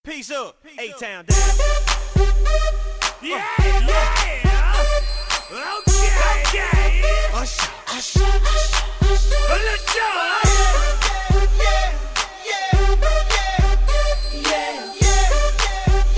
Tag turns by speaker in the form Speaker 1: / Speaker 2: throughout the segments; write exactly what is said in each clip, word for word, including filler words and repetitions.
Speaker 1: Peace up, A-Town down.
Speaker 2: Yeah, yeah. Okay, okay.
Speaker 1: Usher, usher, usher, usher.
Speaker 2: Let's go.
Speaker 1: Yeah, yeah, yeah, yeah, yeah,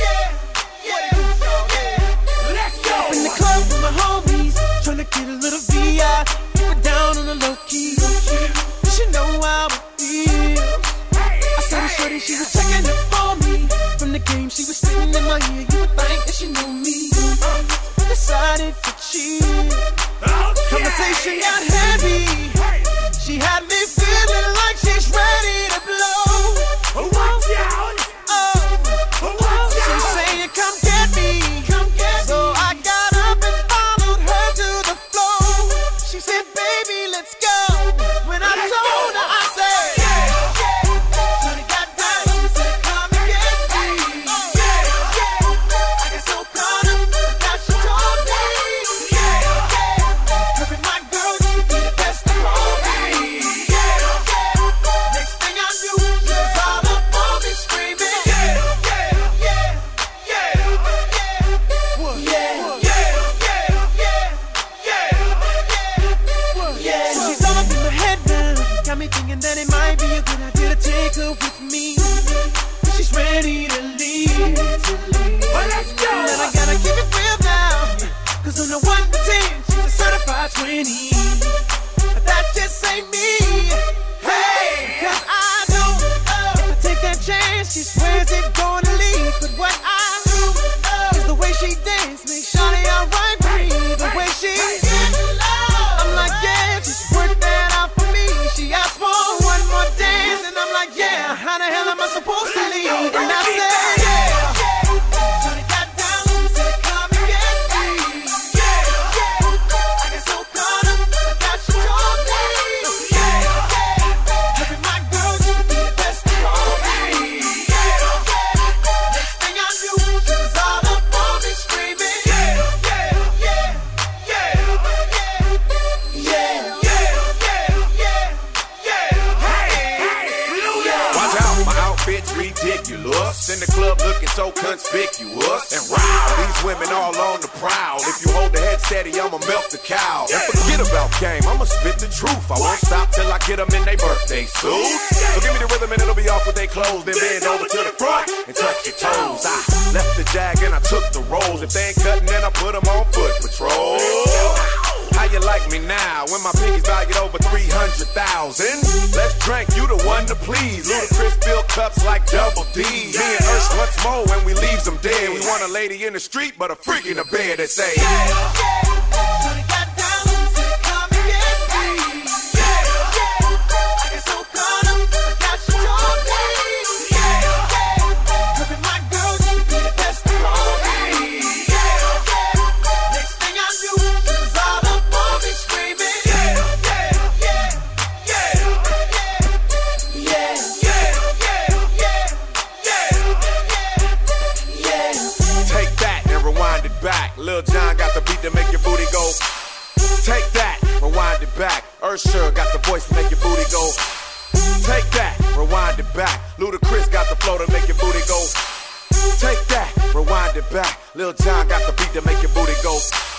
Speaker 1: yeah.
Speaker 2: Let's go.
Speaker 1: Up in the club with my homies, tryna get a little V I. Keep it down on the low key. You should know how it feels. I saw the shorty, she was checking up for me. From the game, she was spitting in my ear. You would think that she knew me. Decided to cheat. Conversation got heavy. She had me feeling like she's ready to blow.
Speaker 2: Watch out.
Speaker 1: Oh,
Speaker 2: Watch
Speaker 1: she's
Speaker 2: out.
Speaker 1: saying, "Come get me, come get me." So I got up and followed her to the floor. She said, "Baby, let's go." When I told her, I said, "Yeah, yeah." Shorty got down and said, "Come and get me." Yeah, yeah. I got so caught up that she told me. Yeah, yeah. Her and my girl, you be the best of all me. Yeah, yeah. Next thing I knew, she was all up on me screaming. Yeah, yeah, yeah, yeah, yeah, yeah, yeah, yeah, yeah. So she's all up in my head now. Got me thinking that it might be a good idea to take her with me. She's ready to leave.
Speaker 2: Well, let's go.
Speaker 1: And I gotta keep it real now. Cause on the one to ten, she's a certified twenty. But that just ain't me. Hey, cause I know if I take that chance, she swears it's gonna leave. But what I do is the way she dance makes Shawty alright with me. The way she I'm like, yeah, just work that out for me. She asked for one more dance, and I'm like, yeah, how the hell am I supposed to leave? And I said, yeah. Shawty got down and said, "Come and get me." Yeah, yeah. I got so caught up that she told me. Yeah, yeah. Her and my girl, you be the best of all me. Yeah, yeah. Next thing I knew, she was all up on me screaming. Yeah, yeah, yeah, yeah, yeah, yeah, yeah, yeah, yeah.
Speaker 3: Watch out, my outfit's ridiculous. In the club looking so conspicuous. And wow, these women all on the prowl. If you hold the head steady, I'ma melt the cow. And forget about game, I'ma spit the truth. I won't stop till I get them in their birthday suits. So give me the rhythm and it'll be off with their clothes. Then bend over to the front and touch your toes. I left the jag and I took the rolls. If they ain't cutting, then I put them on foot patrol. How you like me now when my pinky's valued over three hundred thousand? Let's drink, you the one to please. Ludacris fill cups like Double D. Me and Ursh once more when we leaves them dead. We want a lady in the street, but a freak in the bed that say,
Speaker 1: Shawty got down and said, "Come and get me." Yeah, yeah. I got so caught up that she told me. Yeah, yeah. Her and my girl, you be the best of all me. Yeah, yeah. Next thing I knew, she was all up on me screaming. Yeah, yeah, yeah, yeah, yeah, yeah, yeah, yeah, yeah.
Speaker 3: take that and rewind it back. Lil Jon got the beat to make your booty go. Take that, rewind it back. Usher got the voice to make your booty go. Take that, rewind it back. Ludacris got the flow to make your booty go. Take that, rewind it back. Lil Jon got the beat to make your booty go.